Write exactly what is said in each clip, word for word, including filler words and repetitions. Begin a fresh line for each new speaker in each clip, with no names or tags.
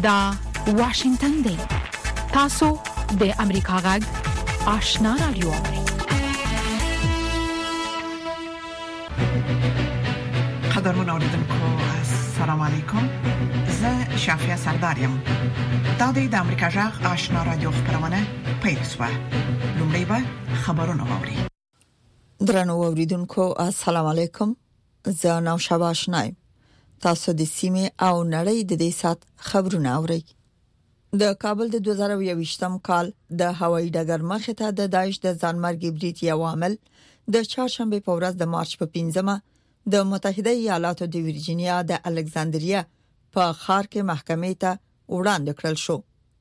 دا واشنگتن دی. تاسو د امریکا غږ آشنا رادیو.
قدرمن اوریدونکو السلام علیکم. زه شافیا سردارم. دا د امریکا غږ آشنا رادیو خبرونه پیښه. لومړی به خبرونه واوري.
درنو اوریدونکو السلام علیکم. زه نو شاباش نایم. تاسو د سیمه او نړۍ د دې سات خبرونه اورئ. د کابل د دوه زره یوویشتم کال د هوایي ډګر مخې ته د داعش د ځانمرګي بریټ یو عامل د چهارشنبه په ورځ د مارچ په پنځمه د متحده ایالاتو د ویرجینیا د الکساندریا په ښار کې محکمې ته وړاندې کړل شو.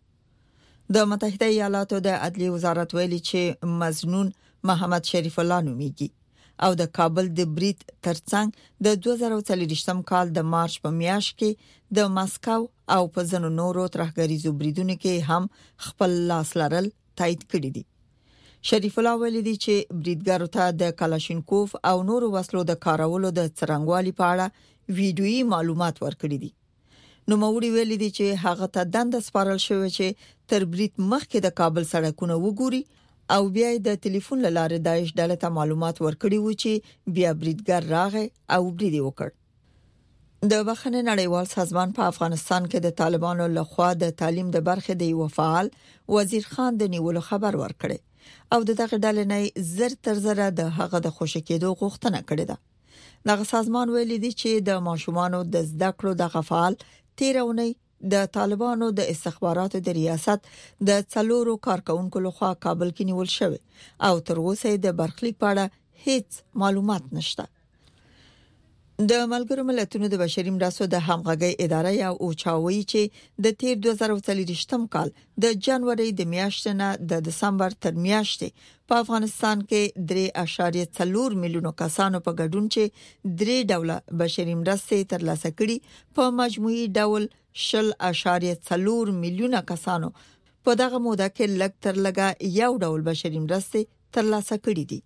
د متحده ایالاتو د عدلي وزارت ویلي چې مزنون محمد شریف الله نومیږي او د کابل د بریټ ترڅنګ د دوه زره څلورویشتم کال د مارچ په میاشت کې د ماسکو او په ځینو نورو ترهګریزو بریدونو کې هم خپل لاس لرل تایید کړی دي. شریف الله ویلي دی چې بریدګرو ته د کلاشینکوف او نورو وسلو د کارولو د څرنګوالي په اړه ویډیويي معلومات ورکړي دي. نو موري ویلي دی چې هغه ته دند سپارل شوی چې تر بریټ مخکې د کابل سړکونه وګوري او بیا د ټلیفون لاره داعش ډله ته معلومات ورکړي و چې بیا بریدګر راغی او برید وکړ. د بخښنې نړیوال سازمان په افغانستان کې د طالبانو لخوا د تعلیم د برخې د یو فعال وزیر خان د نیولو خبر ورکړي او دغه ډلې نه زر تر زره د هغه د خوشی کېدو غوښتنه کړې ده. دغه سازمان ویلي دی چې د ماشومانو د زده کړو د غفال تیرونی د طالبانو د استخباراتو د ریاست د څلورو کارکونکو لخوا کابل کې نیول شوی او تر اوسه د برخلیک په اړه هیڅ معلومات نشته. د ملګرو ملتونو د بشري مرستو د همغږي اداره یا اوچاوي چې د تیر دوه زره څلورویشتم کال د جنوري د میاشتې نه د دسمبر تر میاشتې په افغانستان کې درې اعشاریه څلور میلیونو کسانو په ګډون چې درې ډوله بشري مرستې ترلاسه کړي په مجموعي ډول شل اعشاریه څلور میلیونه کسانو په دغه موده کې لږ تر لږه یو ډول بشري مرستې ترلاسه کړي دي.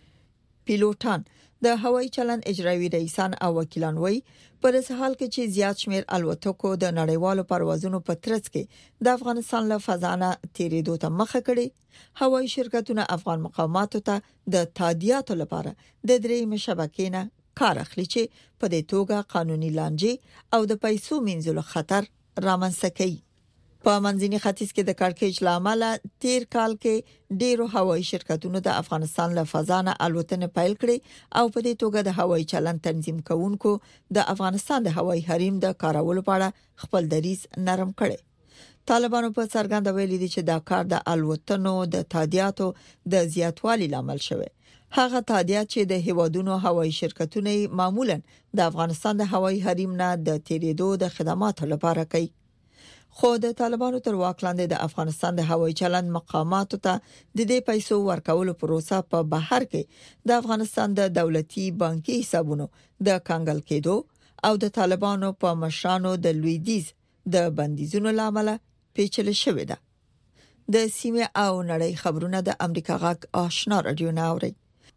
پیلوټان د هوایي چلن اجرایي رئیسان او وکیلان وایي پر اساس کې چې زیات شمیر الوتکو د نړیوالو پروازونو په ترڅ کې د افغانستان له فضانه تیرېدو ته مخه کړي، هوایي شرکتونه افغان مقاماتو ته د تادیاتو لپاره د درېیم شبکې نه کار اخلي چې په دې توګه قانوني لانجې او د پیسو منځلو خطر رامنځته کوي. په منځني ختیځ کې د کړکېچ لامل تیر کال کې ډیرو هوایي شرکتونو د افغانستان له فضانه الوتنې پیل کړې او په دې توګه د هوایي چلن تنظیم کوونکو د افغانستان د هوایي حریم د کارولو په اړه خپل دریځ نرم کړي. طالبانو په څرګنده ویلي دي چې دا کار د الوتنو د تادیاتو د زیاتوالي لامل شوی. هغه تادیات چې د هیوادونو هوایي شرکتونه معمولا د افغانستان د هوایي حریم نه د تیرېدو د خدماتو لپاره کوي. خو د طالبانو تر واک لاندې د افغانستان د هوایي چلند مقاماتو ته د دې پیسو ورکولو پروسه په بهر کې د افغانستان د دولتي بانکي حسابونو د کانګل کېدو او د طالبانو په مشرانو د لویدیز د بندیزونو لامل پیچلې شوې ده. د سیمه او نړۍ خبرونه د امریکا غږ آشنا رادیو ناوړي.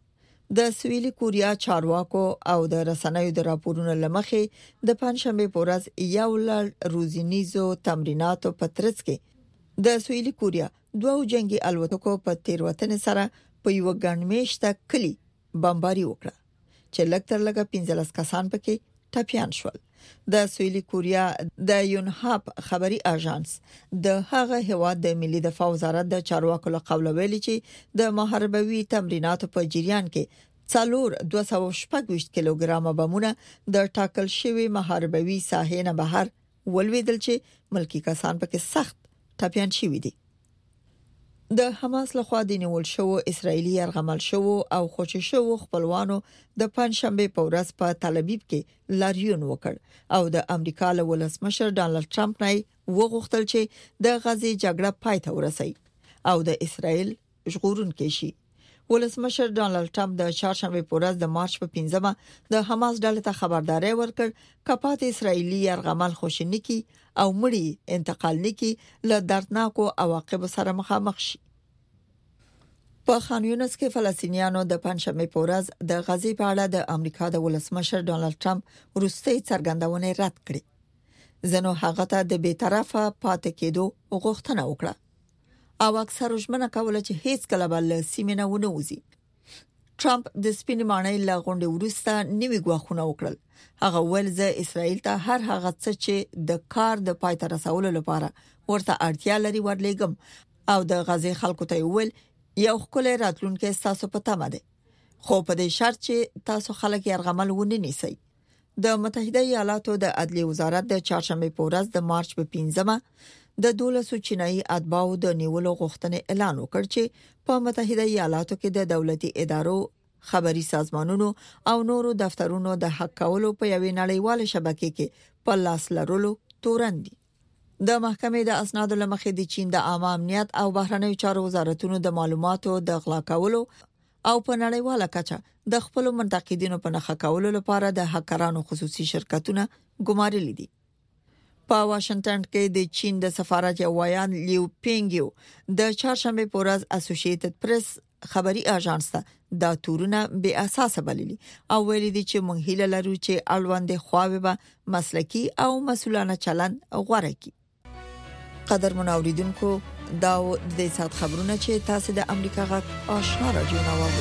د سویلي کوریا چارواکو او د رسنیو د راپورونو لمخې د پنځشنبه په ورځ یو لړ روزنیزو تمریناتو په ترڅ کې د سویلي کوریا دوه جنگي الوتکو په تیروتنې سره په یو ګڼمېشته کلی بمباري وکړه چې لږ تر لږه پنځلس کسان پکې ټپيان شول. د سویلي کوریا د یونهاپ خبري اژانس د هغه هواد د ملي دفاع وزارت د چارواکو له قوله ویلي چې د محاربوي تمریناتو په جریان کې څلور دوه سوه شپږ ویشت کیلوګرام بمونه د ټاکل شوی محاربوي ساحې نه بهر ولویدل چې ملکی کسان پکې سخت ټپيان شوي دي. د حماس لخوا د نیول شو اسرایلی يرغمل شو او خوشی شو خپلوانو د پنځشنبه په ورځ په تل ابیب کې لاریون وکړ او د امریکا له ولسمشر ډانلډ ټرمپ نه وغوښتل چې د غزي جګړه پای ته ورسوي او د اسرایل ژغورونکي شي. ولسمشر ډانلډ ټرمپ د چهارشنبه په ورځ د مارچ په پنځمه د حماس ډلې ته خبرداري ورکړ کپات اسرایلی يرغمل خوشنيکي او مړی انتقال نکي له دردناکو عواقب سره مخامخ شي. په خان یونس کې فلسطینیانو د پنځشنبه په ورځ د غزي په اړه د امریکا د ولسمشر ډانلډ ټرمپ وروستي څرګندونه رد کړې. زنو هغه ته د بیطرفه پاتې کېدو غوښتنه وکړه او اکثر ژمنه کوله چې هیڅ کله بل سیمه نه ونوځي. ټرمپ د سپینې ماڼۍ له غونډې وروسته نوي ګواښونه وکړل. هغه ویل زه اسرائیل ته هر هغه څه چې د کار د پای ته رسولو لپاره ورته اړتیا لري ورلېګم او د غزې خلکو ته ویل یو خپل راتلونکي تاسو په تمه ده، خو په دې شرط چې تاسو خلک يرغمل ونه نیسئ. د متحده ایالاتو د عدلي وزارت د چهارشنبه په ورځ د مارچ په پنځمه د دولسو چینایي اتباعو د نیولو غوښتنې اعلان وکړ چې په متحده ایالاتو کې د دولتي ادارو، خبري سازمانونو او نورو دفترونو د حق کولو په یوې نړیواله شبکې کې په لاس لرلو تورن دي. د محکمې د اسنادو لمخې د چین د عامه امنیت او بهرنیو چارو وزارتونو د معلوماتو د غلا کولو او په نړیواله کچه د خپل منتقدینو په نخښه کولو لپاره د هکرانو خصوصي شرکتونه ګمارلي دي. په واشنگټن کې د چین د سفارت یوایان لیو پینګیو د چهارشنبه په ورځ اسوسییټډ پریس خبري اژانس ته دا تورونه بے اساسه بللي او ویلي دي چې موږ هیله لرو چې اړوند خواوې به مسلکی او مسؤلانه چلند غوړه کړي. قدر منوریدونکو دا د سات خبرونه چې تاسو د امریکا غږ آشنا رادیو نواوړئ.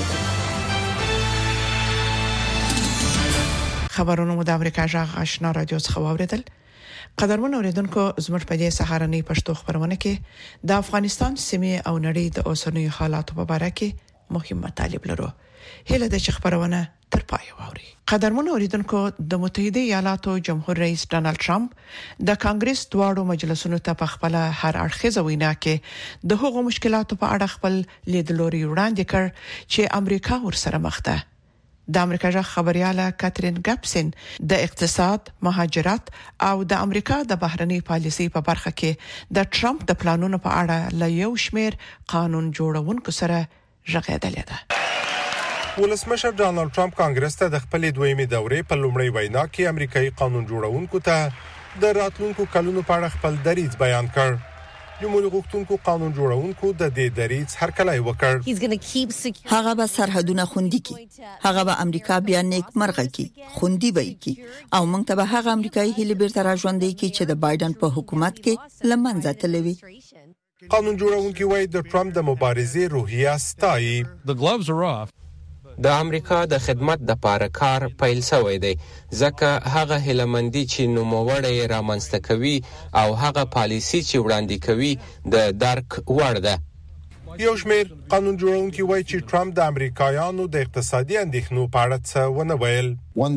خبرونه مو د امریکا غږ آشنا رادیو څخه واوریدل. قدرمن اوریدونکو زموږ په دې سهارنۍ پښتو خبرونه کې د افغانستان سیمه او نړۍ د اوسنیو حالاتو په اړه کې مهم مطالب لرو. هله د خبرونه تر پای واوري. قدرمن اوریدونکو د متحده ایالاتو جمهور رئیس ډانلډ ټرمپ د کانګرس دواړو مجلسونو ته په خپل هر اړخیزه وینا کې د هغو مشکلاتو په اړه خپل لیدلوري وړاندې کړ چې امریکا ورسره مخ ده. د امریکا ژغ خبرياله کاترین ګپسن د اقتصاد، مهاجرت او د امریکا د بهرنی پالیسي په برخه کې د ټرمپ د پلانونو په اړه له یو شمېر قانون جوړونکو سره ژغېدلې ده.
ولسمشر ډانلډ ټرمپ کانګرس ته د خپل دویمې دورې په لومړۍ وینا کې امریکایي قانون جوړونکو ته د راتلونکو کلونو په اړه خپل دریځ بیان کړ. جمهوریت غوښتونکو قانون جوړونکو د دې دریځ هرکلی وکړ.
هغه به سرحدونه خوندي کی، هغه به امریکا بیا نیک مرغه کی، خوندي به کی او موږ ته به هغه امریکایي هیله بیرته راژوندې کی چې د بایدن په حکومت کې لمنځه تلوي.
قانون جوړونکو وایي د ټرمپ د مبارزې روحیه ستایي.
د امریکا د خدمت د پاره کار پیل شوی دی ځکه هغه هلمندي چې نوموړی رامنځته کوي او هغه پالیسی چې وړاندې کوي د درک وړ ده.
یو شمېر قانون جوړونکي وایي چې ټرمپ د امریکایانو د اقتصادي اندېښنو په اړه څه ونه ویل.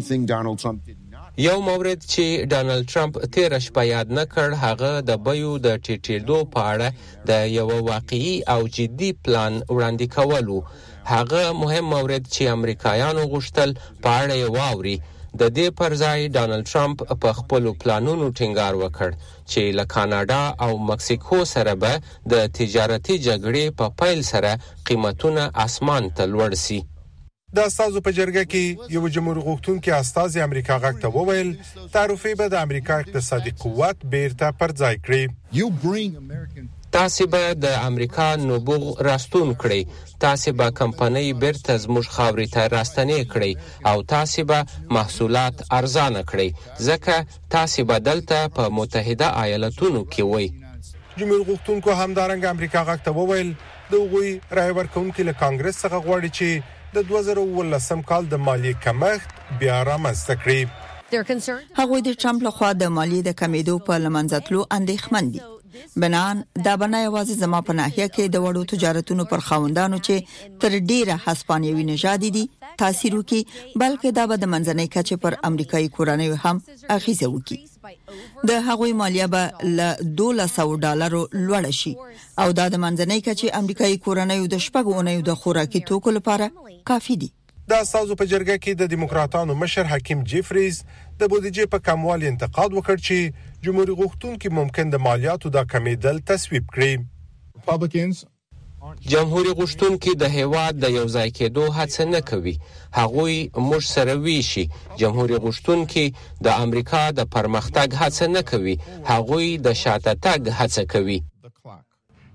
یو مورد چې ډانلډ ټرمپ تیر شپه یاد نه کړ هغه د بیو د ټیټېدو په اړه د یو واقعي او جدي پلان وړاندې کولو. هغه مهم مورد چې امریکایانو غوښتل په اړه یې واوري. د دې پر ځای ډانلډ ټرمپ په خپل پلانونو ټینګار وکړ چې له کاناډا او مکسیکو سره به د تجارتي جګړې په پیل سره قیمتونه اسمان ته لوړ شي.
د استازو په جرګه کې یو جمهوریت غوښتونکي استازي امریکا غږ ته وویل تعرفې به د امریکا اقتصادي قوت بیرته پر ځای کړي.
تاسو به د امریکا نوبوغ راستون کړئ، تاسو به کمپنۍ بیرته زموږ خاورې ته راستنې کړئ او تاسو به محصولات ارزانه کړئ ځکه تاسو به دلته په متحده ایالاتونو کې وئ.
جمهوریت غوښتونکو همدارنګه امریکا غږ ته وویل د وګړي رای ورکونکو له کانګرس څخه غواړي چې د دوه زره ولسم کال د مالیې کمښت بیا رامنځته کړي.
هغه د ټرمپ لخوا د مالیې د کمیدو په لمنځتلو اندېښمن دي. بنان دا بنا یوازې زما په ناحیه کې د وړو تجارتونو پر خاوندانو چې تر ډیره هسپانیوي نژادي دي تاثیر وکي، بلکې دا به د منځنۍ کچې پر امریکایي کورنیو هم اغیزه وکي. د هغوی مالیه به له دوه سوه ډالرو لوړ شي او دا د منځنۍ کچې امریکایي کورنیو د شپږو اونیو د خوراکي توکو لپاره کافي دي.
د استازو په جرګه کې د دیموکراتانو مشر حکیم جیفریز د بودیجې په کموالي انتقاد وکړ چې جمهوریت غوښتونکي ممکن د مالیاتو د کمیدل تصویب کړي.
جمهوریت غوښتونکي د هیواد د یو ځای کېدو هڅه نه کوي، هغوی موږ سره ویشي. جمهوریت غوښتونکي د امریکا د پرمختګ هڅه نه کوي، هغوی د شاته تګ هڅه کوي.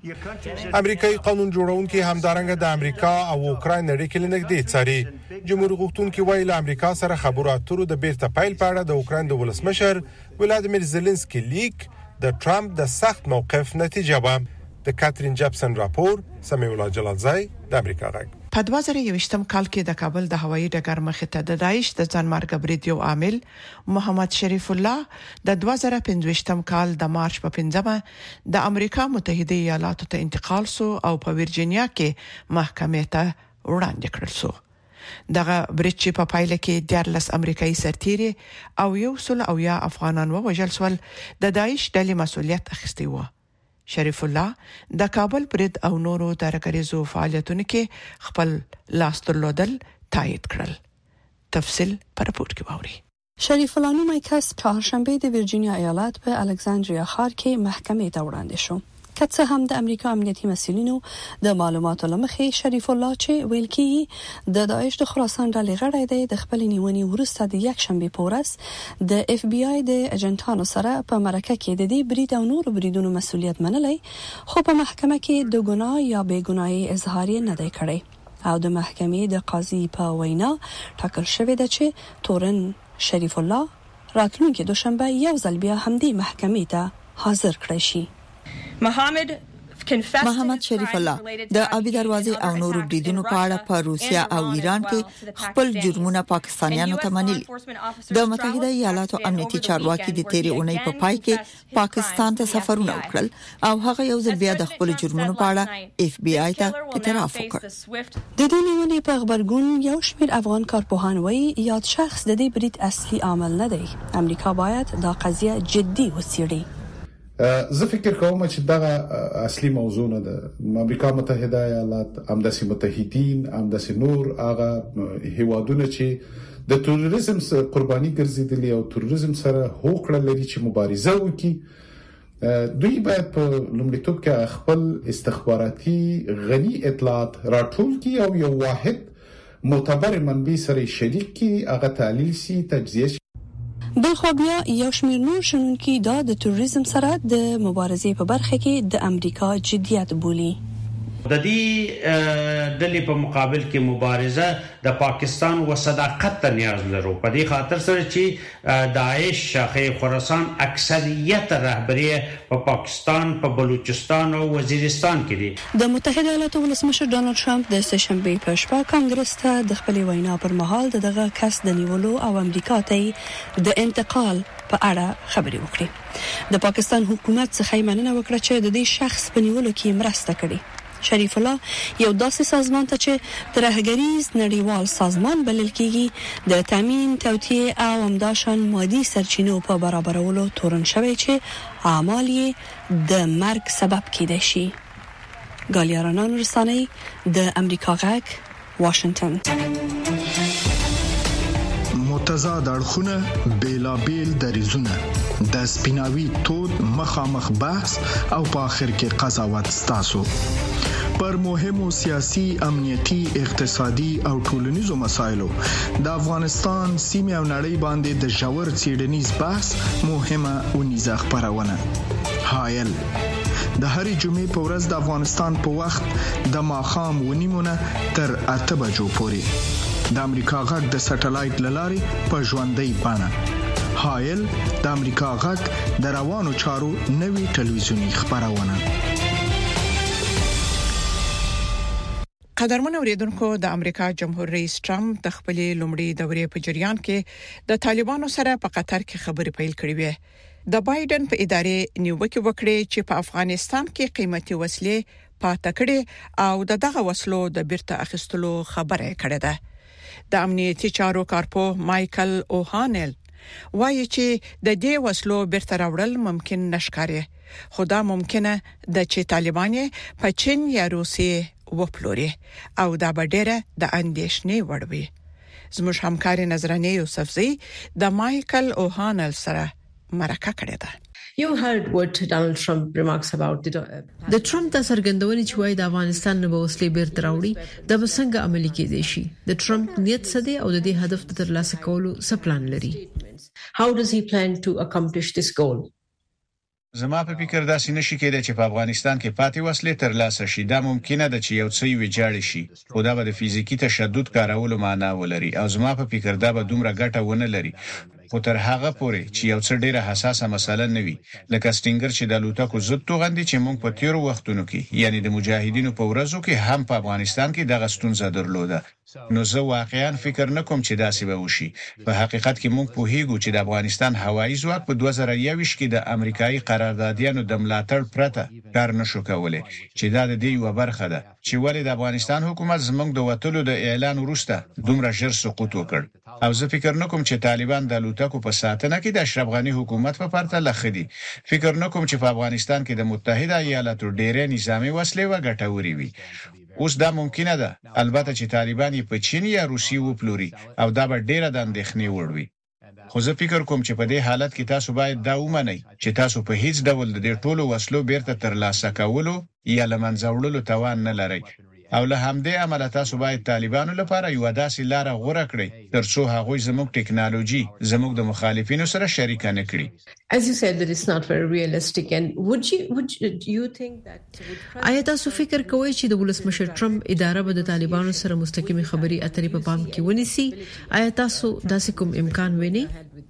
امریکایي قانون جوړونکي همدارنګه د امریکا او اوکراین اړیکې لنګدې څاري. جمهوریت غوښتونکي وایي له امریکا سره خبرو اترو د بیرته پیل په اړه د اوکراین د ولسمشر ولادیمیر زيلنسکي لیک د ټرمپ د سخت موقف نتیجه و. د کاترین جپسن راپور سمیع الله جلالزای د امریکا غږ.
په دوه زره یوویشتم کال کې د کابل د هوایي ډګر مخې ته د داعش د ځانمرګ برید یو عامل محمد شریف الله د دوه زره پنځويشتم کال د مارچ په پنځمه د امریکا متحده ایالاتو ته انتقال سو او په ورجینیا کې محکمې ته وړاندې کړل سو. دغه برید چې په پایله کې دیارلس امریکایي سرتیري او یو سل او یا افغانان ووژل سول د داعش ډلې مسؤلیت اخیستی و. شریف الله د کابل برید او نورو ترکریزو فعالیتونو کې خپل لاس درلودل تایید کړل. تفصیل پر راپور کې ووري.
شریف الله نومي کس چهارشنبه د ورجینیا ایالت په الکساندریا ښار کې محکمې ته وړاندې شو. که څه هم د امریکا امنیتي مسؤلینو د معلوماتو لمخې شریف الله چې ویل کی د داعش د خراسان ډلې غړی دی د خپل نیونې ورسته د یک شنبه په ورځ د اف بی آی د اجنټانو سره په مرکه کې د دې برید او نور بریدونو مسؤلیت منلای، خو په محکمه کې د ګناه یا بې ګناهي اظهار نه دی کړی او د محکمې د قاضي په وینا ټاکل شوی دی چې تورن شریف الله راتلونکي دوشنبه یو ځل بیا همدې محکمې ته حاضر کړی شي.
محمد محمد شریف الله د ابي دروازې او نورو بریدونو په اړه په روسیا او ایران کې خپل جرمونه پاکستانیانو ته منلي. د متحده ایالاتو امنیتي چارواکي د تیرې اونۍ په پای کې پاکستان ته سفرونه وکړل او هغه یو ځل بیا د خپل جرمونو په اړه اف بی آی ته اعتراف وکړ.
د دې نیونې په خبرګون یو شمېر افغان کارپوهان وایي یاد شخص د دې برید اصلي عامل نه دی. امریکا باید دا قضیه جدي وڅېړي.
زه فکر کوم چې دا اصلي موضوع نه ده. امریکا متحده ایالات همداسې متحدین همداسې نور هغه هیوادونه چې د تروریزم قرباني ګرځیدلي او تروریزم سره هوکړه لري چې مبارزه وکړي، دوی باید په لومړیتوب کې خپل استخباراتي غني اطلاعات راټول کړي او یو واحد معتبر منبع سره شریک کړي، هغه تحلیل سي، تجزیه شي.
بل خو بیا یو شمېر نور شنونکي دا د تروریزم سره د مبارزې په برخه کې د امریکا جديت بولي.
د دې ډلې په مقابل کې مبارزه د پاکستان و صداقت ته نیاز لرو، په دې خاطر سره چې داعش شاخه خراسان اکثریت رهبری په پاکستان، په بلوچستان او وزیرستان کې دي.
د متحده ایالاتو ولسمشر ډانلډ ټرمپ د سهشنبه په شپه کانګرس ته د خپل وینا پر مهال دغه کس د نیولو او امریکا ته د انتقال په اړه خبرې وکړې. د پاکستان حکومت څخه مننه وکړه چې د دې شخص په نیولو کې مرسته کړې. شریف الله یو داسې سازمان ته چې ترهګریز نړیوال سازمان بلل کیږي د تامین، توطئه او همداشان مادي سرچینو په برابرولو تورن شوی چې اعمال یې د مرګ سبب کېدای شي. ګالیارانان رساني د امریکا غږ واشنگټن.
متضاد اړخونه بیلابیل دریزونه د سپیناوي تود مخامخ بحث او په اخر کې قضاوت ستاسو پر مهمو سیاسي، امنیتي، اقتصادي او ټولنیزو مسایلو د افغانستان سیمه او نړۍ باندې د ژور څېړنیز بحث مهمه ونیزه خبرونه. حایل د هرې جمعې په ورځ د افغانستان په وخت د ماښام ونیمونه تر اته بجو پورې د امریکا غږ د سټلایټ لارې په ژوندۍ بڼه. حایل د امریکا غږ د روانو چارو نوي ټلویزیونی خبرونه.
قدرمن اوریدونکو، د امریکا جمهور رئیس ټرمپ د خپلې لومړۍ دورې په جریان کې د طالبانو سره په قطر کې خبرې پیل کړې وې. د بایدن په ادارې نیوکه وکړه چې په افغانستان کې قیمتي وسلې پاتې کړي او دغه وسلو د بیرته اخیستلو خبره کړې ده. د امنیتي چارو کارپوه مایکل اوهانل وایي چې د دې وسلو بیرته راوړل ممکن نشکاري، خو دا ممکنه ده چې طالبان په چین یا روسیې وپلوري او دا به ډېره د اندېښنې وړ وي. زموږ همکار نظرانه یوسفزی د مایکل اوهانل سره مرکه کړې ده.
You heard what Donald Trump remarks about the
د ټرمپ د سرګندونې چې وایي د افغانستان نه به وسلې بیرته راوړي د بسنګ عملي کېدای شي. د ټرمپ نیت څه دی او د دې هدف ته ترلاسه کولو څه پلان لري؟
How does he plan to accomplish this goal?
زما په فکر دا سینه شي کېده چې په افغانستان کې پاتې وسلې تر لاسه شي. دا ممکنه ده چې یو څه ویجاړ شي، خو دا به د فزیکی تشدد کارولو معنا ولري او زما په فکر دا به دومره ګټه ونه لري. خو تر هغه پورې چې یو څه ډیره حساسه مسله نه وي، لکه سټینګر چې د الوتکو ضد توغندي چې موږ په تیرو وختونو کې یعنی د مجاهدینو په ورځو کې هم په افغانستان کې دغه ستونزه درلوده، نو زه واقعا فکر نه کوم چې داسې به وشي. په حقیقت کې موږ پوهیږو چې د افغانستان هوایي ځواک په دوه زره یو کې د امریکایي قراردادیانو د ملاتړ پرته کار نشو کولای، چې دا د دې یو برخه ده چې ولې د افغانستان حکومت زموږ د وټلو د اعلان وروسته دومره ژر سقوط وکړ. او زه فکر نه کوم چې طالبان د الوتکو په ساتنه کې د اشرف غنی حکومت په پرتله خدي. فکر نه کوم چې په افغانستان کې د متحده ایالاتو ډېرې نظامی وسلې وګټوري وي. اوس دا ممکنه ده، البته چې طالبان یې په چین یا روسي وپلوري او دا به ډېره د اندېښنې وړ وي. خو زه فکر کوم چې په دې حالت کې تاسو باید دا ومنئ چې تاسو په هیڅ ډول د دې ټولو وسلو بیرته ترلاسه کولو یا لمنځه وړلو توان نه لرئ، او له همدې امله تاسو باید طالبانو لپاره یو داسې لار غوره کړئ ترڅو هغوی زموږ ټکنالوژي زموږ د مخالفینو سره شریک نه کړي.
As you said that it's not very realistic, and would you would you think that
آیا تاسو فکر کوئ چې د ولسمشر ټرمپ اداره به د طالبانو سره مستقیمه خبري اترې په پام کې ونیسي؟ آیا تاسو داسې کوم امکان وینئ؟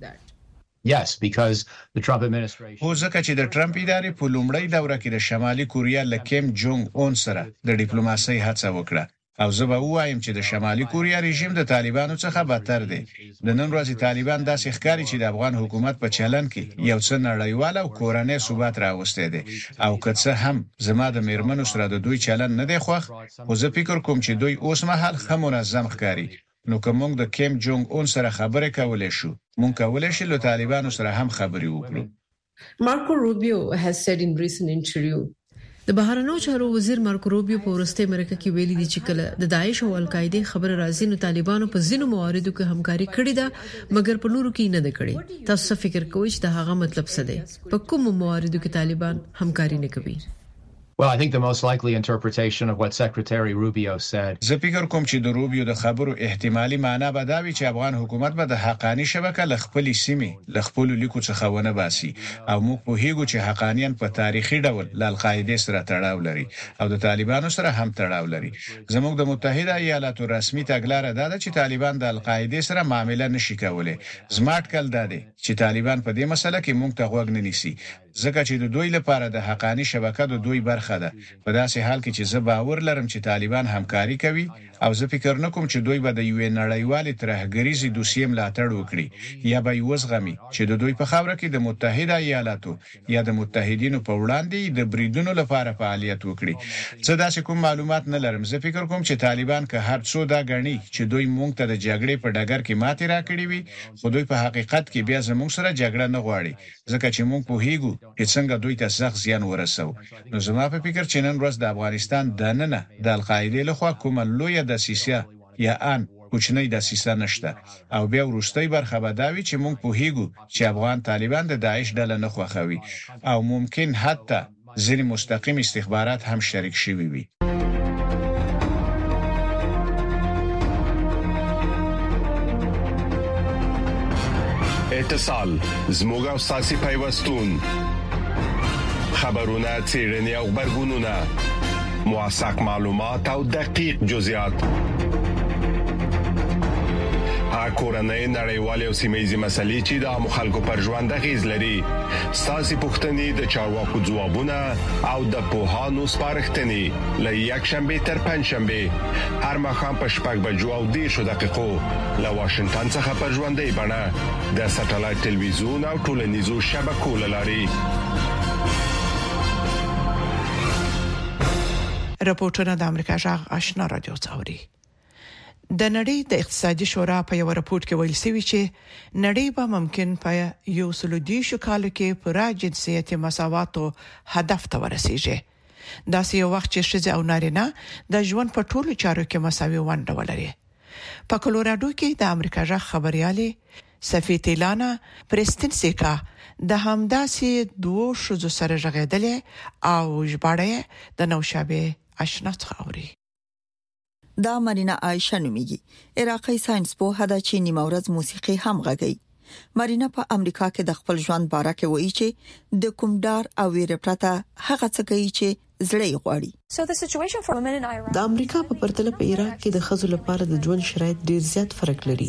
Yes, because the Trump administration
خو ځکه چې د ټرمپ ادارې په لومړۍ دوره کې د شمالي کوریا له کیم جونګ اون سره د ډیپلوماسۍ هڅه وکړه، او زه به وایم چې د شمالي کوریا رژیم د طالبانو څخه بدتر دی. د نن ورځې طالبان داسې ښکاري چې د افغان حکومت په چلن کې یو څه نړیوال او کورنۍ ثبات راوستي دي، او که څه هم زما د میرمنو سره د دوی چلن نه دی خوښ، خو زه فکر کوم چې دوی اوس مهال ښه منظم ښکاري. نو که موږ د کیم جونګ اون سره خبرې کولای شو، موږ کولای شو له طالبانو سره هم خبرې وکړو.
Marco Rubio has said in recent interview
د بهرنیو چارو وزیر مارکو روبیو په ورسته امریکا کې ویلي دی چې کله د داعش او القاعده خبر راځي نو طالبانو په ځینو مواردو کې همکاري کړې ده، مګر په نورو کې نه ده کړې. تاسو فکر کوئ چې دا هغه مطلب څه دی؟ په کوم مواردو کې طالبان همکاري نه کوي؟
Well, I think the most likely interpretation of what Secretary Rubio said.
زه فکر کوم چې د روبیو د خبرو احتمالي معنا به دا وي چې افغان حکومت به د حقانی شبکه ل خپل سیمې ل خپل لیکو څخه ونه باسي، او موږ په هیګو چې حقانیان په تاریخي ډول ل القاعده سره تړاو لري او د طالبانو سره هم تړاو لري. زموږ د متحده ایالاتو رسمي تګلاره دا ده چې طالبان د القاعده سره معامله نشي کولای. زمات کل دا دی چې طالبان په دې مسله کې موږ ته غوږ نه نیسي، ځکه چې د دوی لپاره د حقانی شبکه د دوی برخه ده. په داسې حال کې چې زه باور لرم چې طالبان همکاري کوي، او زه فکر نه کوم چې دوی به د یو نړیوال ترهګریزي دوسیې ملاتړ وکړي یا به یو زغمي چې د دوی په خاوره کې د متحده ایالاتو یا د متحدینو په وړاندې د بریدونو لپاره فعالیت وکړي. زه داسې کوم معلومات نه لرم. زه فکر کوم چې طالبان که هر څو دا غني چې دوی مونږ ته د جګړې په ډګر کې ماتې راکړي وي، خو دوی په حقیقت کې بیا زموږ سره جګړه نه غواړي، ځکه چې مونږ په هیګو چې څنګه دوی ته سخت زیان ورسو. نو زما په فکر چې نن ورځ د افغانستان د نننه د القاعده لخوا کومه لویه دسیسه یا ان کوچنۍ دسیسه نشته، او بیا وروستۍ برخه به دا وي چې مونږ په هیګو چې افغان طالبان د داعش ډله نه خوښوي او ممکن حتی ځینې مستقیم استخبارات هم شریک شوي وي.
اتصال زموږ او ساسي پیوستون، خبرونه، څېړنې او خبرګونونه، موثق معلومات او دقیق جزئیات، کورنۍ نړیوالې او سیمه‌یزې مسلې چې د عامو خلکو پر ژوند اغیز لري، ساسي پوښتنې د چارواکو ځوابونه او د پوهانو سپارښتنې له یک شنبه تر پنځ شنبه هر ماښام په شپږ بجو او دېرشو دقیقو له واشنگټن څخه په ژوندۍ بڼه د ساتلایت ټلویزیون او ټولنیزو شبکو له لارې.
راپورټونه د امریکا جغ آشنا رادیو څوري. د نړۍ د اقتصادي شورا په یو راپورټ کې ویل شوی چې نړۍ به ممکن په یو سل دیشو کال کې پوره جنسیتي مساواتو هدف ته ورسیږي. دا سه یو وخت چې ښځې او نارینه د ژوند په ټولو چارو کې مساوي ونډه ولري. په کولورادو کې د امریکا جغ خبريالي سفیتیلانا پرستنسیکا د همداسې دوه شذو سره ژغېدلې او ژباړه د نوشابه آشنا څخه
دا مرینا عائشہ نومیږي. عراقي ساينس په هدا چې نیمه ورځ موسیقي هم غږی. مارینا په امریکا کې د خپل ژوند باره کې وایي چې د کومډار او ویرپرتا هغه څه کوي چې زړی غواړي.
د امریکا په پرتله په عراق کې د ښځو لپاره د ژوند شرایط ډیر زیات فرق لري.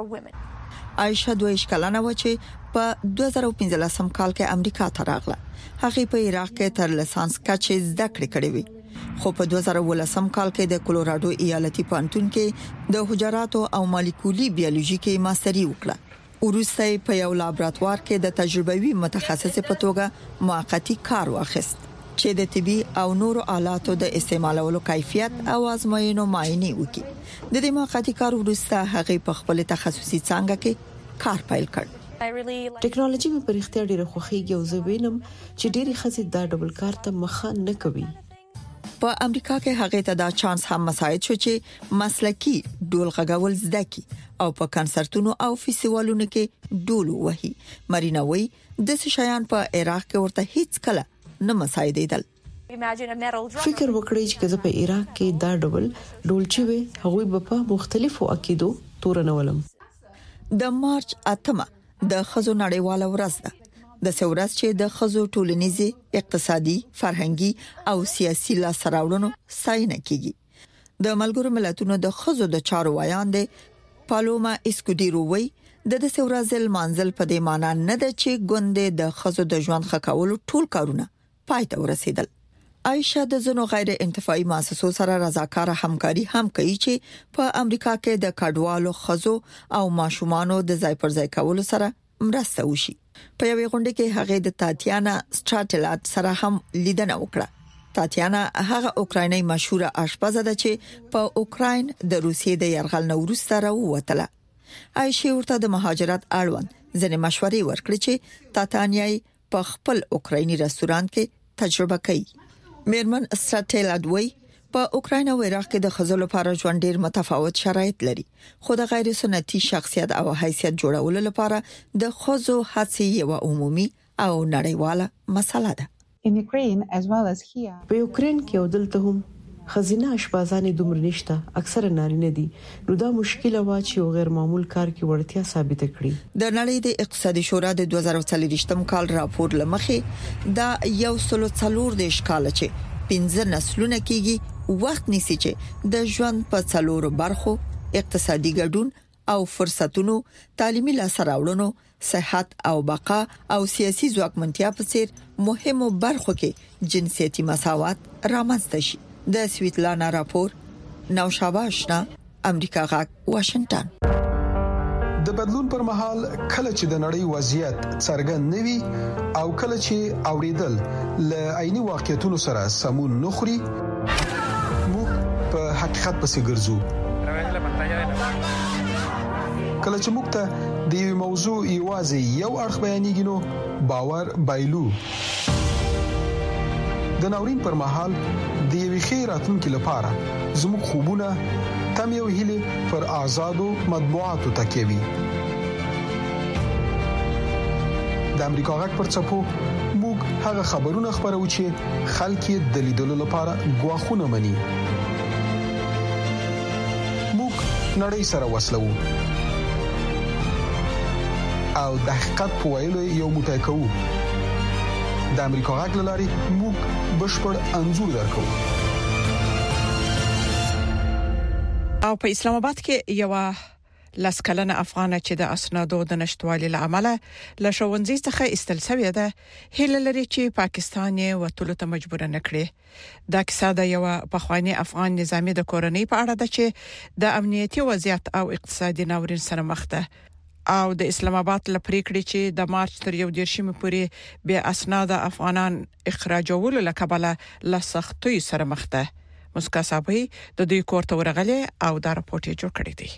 عائشہ دویش کلانه و چې په دوه زره پنځلسم کال کې امریکا ته راغله. هغه په عراق کې تر لیسانس کچې زده کړې کړې وې. خو په دوه زره ولسم کال کې د کولوراډو ایالتي پانتون کې د حجراتو او مالیکولي بیولوژي کې ماستري وکړه. وروسته په یو لابراتوار کې د تجربوي متخصص په توګه موقتی کار واخیست چې د طبي او نورو آلاتو د استعمالولو کیفیت او ازموینو معاینه وکړي. د دې موقتی کار وروسته هغه په خپل تخصصي څانګه کې کار پیل کړ.
ټیکنالوژي په پرختیا ډیره خوخیږي او زه وینم چې ډیره خزې دا ډبل کار ته مخه نه کوي.
په امریکا کې هغه ته دا چانس هم مساعد شو چې مسلکی ډول غږول زده کی او په کنسرتونو او فیستیوالونو کې ډول وهي. مارینا وای د شیان په عراق کې ورته هیڅ کله نه مساعدېدل.
فکر وکړئ چې زه په عراق کې دا ډول ډول چې وي هغه په مختلفو عقیدو تورنولم.
د مارچ اتمه د خزو نړیواله ورځ ده. د سورس چې د خزو ټولنیزي، اقتصادي، فرهنګي او سیاسي لاسراوړنو ستاینه کیږي. د ملګرو ملتونو د خزو د چارو وایاند پالوما اسکودیرو وی د د سورس منزل په دې معنی نه ده چې ګوندې د خزو د ژوند خکولو ټول کارونه پای ته ورسېدل. عائشہ د زنو غیر انتفاعي مؤسسو سره رضاکار همکاري هم کوي چې په امریکا کې د کډوالو خزو او ماشومانو د ځای پر ځای کولو سره مرسته وشي. په یوې غونډه کې هغه د تاتیانا سټراتلات سره هم لیدنه وکړه. تاتیانا هغه اوکرایني مشهور آشپز ده چې په اوکراین د روسیې د یرغل نه وروسته راووتله. عائشہ ورته د مهاجرت اړوند ځینې مشورې ورکړې چې تاتانیای په خپل اوکرایني رستوران کې تجربه کوي. میرمن سټراتلات وای په اوکراین او عراق کې د خزو لپاره ژوند ډیر متفاوت شرایط لري. خو د غیر سنتي شخصیت او حیثیت جوړولو لپاره د خزو هڅې یو عمومي او نړیواله مسله ده.
په یوکرين کې او دلته هم خزینه اشپازانې دومره نشته، اکثره نارینه دي. نو دا مشکله وا چې غیر معمول کار کې وړتیا ثابت کړي.
د نړۍ د اقتصادي شورا د دوه زره څلوېښتم کال راپور لمخې دا یو سلو څلور د اشکال چې پنځه نسلونه کېږي وخت نیسي چې د ژوند په څلورو برخو اقتصادي ګډون او فرصتونو، تعلیمي لاسراوړنو، صحت او بقا او سیاسي ځواکمنتیا په څیر مهمو برخو کې جنسيتي مساوات رامنځته شي. د سویتلانا راپور، نوشابه آشنا، امریکا غاک، واشنگټن.
د بدلون پر مهال کله چې د نړۍ وضعیت څرګند نوي او کله چې اوریدل ل عیني واقعیتونو سره سمون نخري، موږ په حقیقت پسې ګرځو. کله چې موږ ته د یو موضوع یوازې یو اړخ بیانېږي نو باور بایلو. د ناورین پر مهال د یوې خیراتونکو لپاره زموږ خوبونه تم یو هیله پر آزادو مطبوعاتو تکیوي. د امریکا غږ پر چپو موږ هغه خبرونه خبرو چې خلک د لیدلو لپاره غواخونه مني. موږ نړۍ سره وسلو او د حقیقت په ویلو یو موټی کوو. د امریکا غږ لاري موږ بشپړ انزور درکو.
او په اسلام آباد کې یو لاسکلنه افغانه چې د اسنادو د نشټوالي لامل له شوونځي څخه استلسوي ده، هله لري چې پاکستان یې وټولو ته مجبور نه کړي. دا کیسه د یو پخوانی افغان نظامی د کورنۍ په اړه ده چې د امنیتي وضعیت او اقتصادي ناورین سره مخ ده او د اسلام آباد لپاره چې د مارچ تر یو دیرشمه پورې به اسناد افغانان اخراجولو لکبله لسختوي سره مخ ده. مسکا صاحبې د دوی کور ته ورغلې او دا راپورټ یې جوړ کړی دی.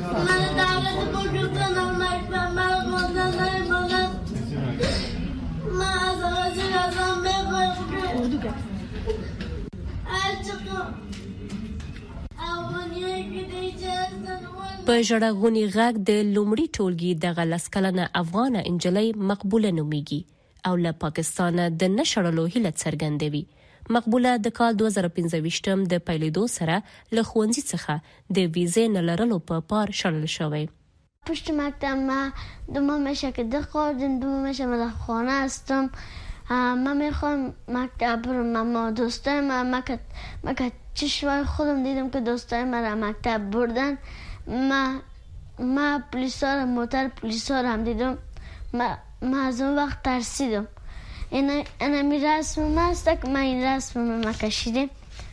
په ژړغونی غږ د لومړي ټولګي د غلسکلنه افغانه انجلۍ مقبوله نوميږي او له پاکستان د نشړلو هیله څرګندوي. مقبوله د کال دوه زره پنځه د پیلېدو سره له ښوونځي څخه د ویزې نه لرلو په پار شړل شوې.
پشت مکتب ما دوم میشه که ده خوردیم، دوم میشه من خانه هستم. من میخوام مکتب برم، ما دوستای ما مکت چشمای خودم دیدم که دوستای ما را مکتب بردن. ما ما پلیسا را موتر پلیسا را هم دیدم. ما, ما از اون وقت ترسیدم. این این رسم ما است که ما این رسم ما کشیدیم.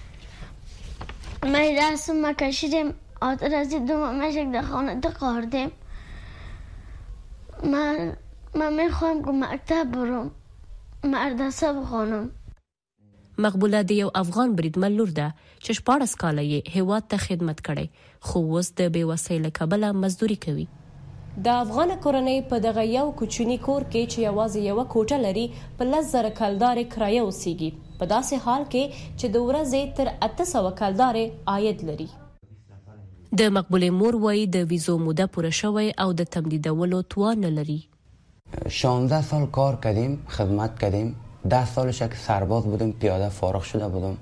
ما این رسم ما کشیدیم. آتر از دوم میشه در خانه ده خوردیم. من ما میخوام که مکتب برم، مدرسه بخونم.
مقبوله د یو افغان بریدمن لور ده چې شپاړس کاله یې هیواد ته خدمت کړی، خو اوس د بې وسۍ له کبله مزدوري کوي. د افغان کورنۍ په دغه یو کوچني کور کې چې یوازې یوه کوټه لري په لس زره کلدارې کرایه اوسیږي، په داسې حال کې چې د ورځې تر اته سوه کلدارې عاید لري. د مقبولې مور وایي د ویزو موده پوره شوی او د تمدیدولو توان نه لري.
شانزده سال کار کردیم، خدمت کردیم. ده سالش که سرباز بودیم، پیاده فارغ شده بودم.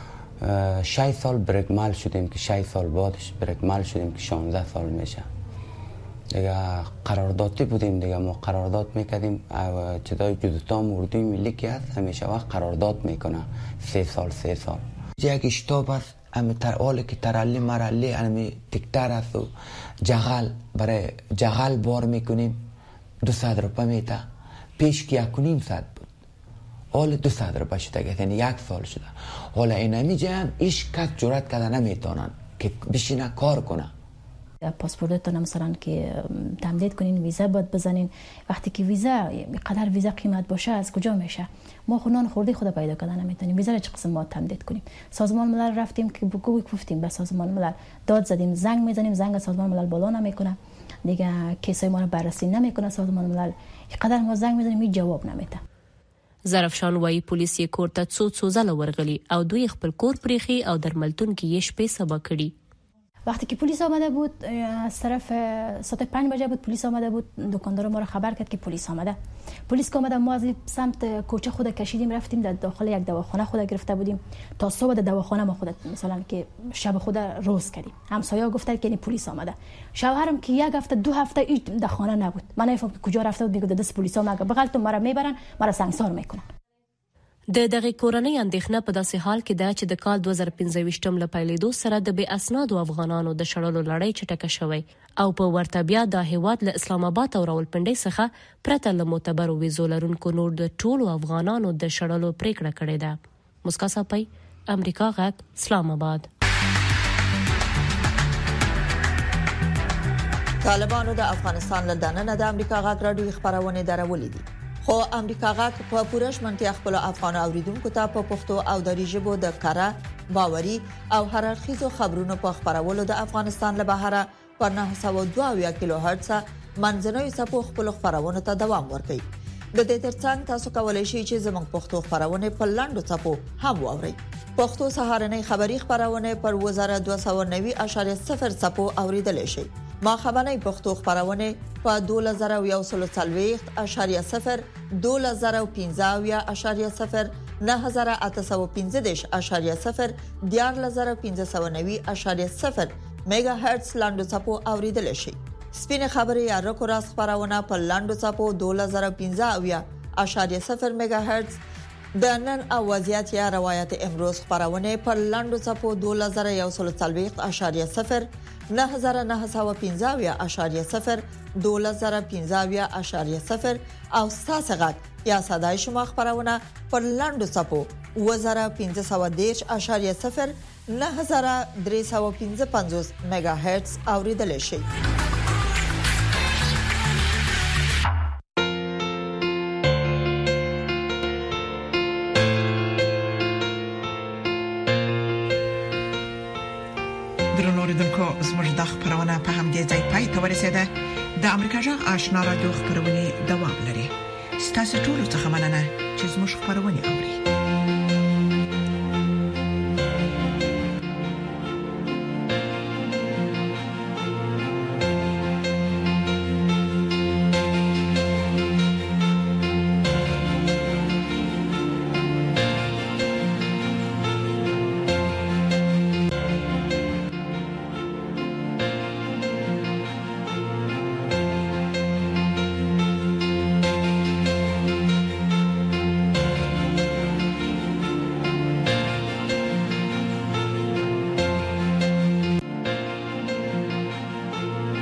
شش سال برگمال شدیم که شش سال بعدش برگمال شدیم که شانزده سال میشه. دیگه قراردادی بودیم، دیگه ما قرارداد میکردیم. چیزای جزستان اردوی ملی که هست همیشه وقت قرارداد میکنه سه سال سه سال. یک اشتاب است، امی تر حالی که ترلی مرلی امی تکتر است و جغل برای جغل بار میکنیم. دو صد روپه میته، پیش که یک و نیم صد بود، حال دو صد روپه شده، یعنی یک سال شده. حالا این همیجه هم ایش کس جرات کرده نمیتونن که بشینه کار کنه.
پاسپورتتون مثلا که تمدید کنین، ویزا باید بزنین. وقتی که ویزا قدر ویزا قیمت باشه از کجا میشه؟ ما خونان خورده خود پیدا کردن نمیتونیم. ویزا را چه قسم ما تمدید کنیم؟ سازمان ملل رفتیم که بگو گفتیم به سازمان ملل، داد زدیم، زنگ میزنیم، زنگ سازمان ملل بالا نمیکنه. دیگه کیسای ما رو بررسی نمیکنه سازمان ملل. قدر ما زنگ میزنیم هیچ جواب نمیده.
ظرفشان وایي پولیس یې کور ته څو څو ځله ورغلي او دوی خپل کور پریخي او درملتون کې یې شپې سبا کړي.
وقتی که پلیس آمده بود از طرف ساعت پنج بجه بود، پلیس آمده بود، دکاندار ما رو خبر کرد که پلیس آمده. پلیس که آمده ما از سمت کوچه خود کشیدیم رفتیم در داخل یک دواخانه خود گرفته بودیم تا صبح در دواخانه ما خود مثلا که شب خود روز کردیم. همسایه‌ها گفتن که این پلیس آمده. شوهرم که یک هفته دو هفته هیچ در خانه نبود. من نمی‌فهمم کجا رفته بود، میگه دست پلیسا ما بغلتون مرا میبرن، مرا سنگسار میکنن.
د دغه کورنۍ اندېښنه په داسې حال کې ده چې د کال دوه زره پنځه له پیلېدو سره د بې اسنادو افغانانو د شړلو لړۍ چټکه شوی او په ورته بیا د هیواد له اسلام آباد او راولپنډۍ څخه پرته له معتبرو ویزو لرونکو نور د ټولو افغانانو د شړلو پریکړه کړې ده. مسکا صاحب، امریکا غږ، اسلام آباد.
طالبانو د افغانستان له دننه د امریکا غږ راډیو خبرونه درولې دي. خو امریکا غږ په پوره شمنتیا خپل افغان اوریدونکو ته په پښتو او دری ژبه د کاره باوري او هررخیزو خبرونو په خبرولو د افغانستان له بهره پر نه سوه دوه کیلو هرتز منځنوي څپو خپل خبرونه ته دوام ورکوي. د دې ترڅنګ تاسو کولای شئ چې زموږ پښتو خبرونه په لاندو څپو هم واورئ. پښتو سهارنۍ خبری خبرونه پر وزاره دوه سوه نوي اعشاریه صفر څپو اوریدل شي. ما خبرنۍ پښتو خبرونه په دوه زره یو سل څلوېښت اعشاریه صفر، دوه زره پنځه اعشاریه صفر، نه زره اته سوه پنځه دېرش اعشاریه صفر، دیارلس زره پنځه سوه نوي اعشاریه صفر میگا هرتز لاندو څپو اوریدل شي. سپینه خبري یا رکو راس خبرونه په لاندو څپو دوه زره پنځه اعشاریه صفر میگا هرتز، د نن او وضعیت یا روایت امروز خبرونه په لاندو څپو دوه زره یو سل څلوېښت اعشاریه صفر، نه زره نه سوه پنځه اعشاریه صفر، دوه زره پنځه اعشاریه صفر او ستاسو غږ یا صداي شما خبرونه پر لاندو څپو اوه زره پنځه سوه دېرش اعشاریه صفر، نه زره درې سوه پنځه پنځوس میگا هرتز اوریدل شي.
زموږ د خبرونه په همدې ځای پای ته ورسېده. د امریکا جغ آشنا رادیو خبرونه دوام لري. ستاسو ټول څه مننه چې زموږ خبرونه اوري.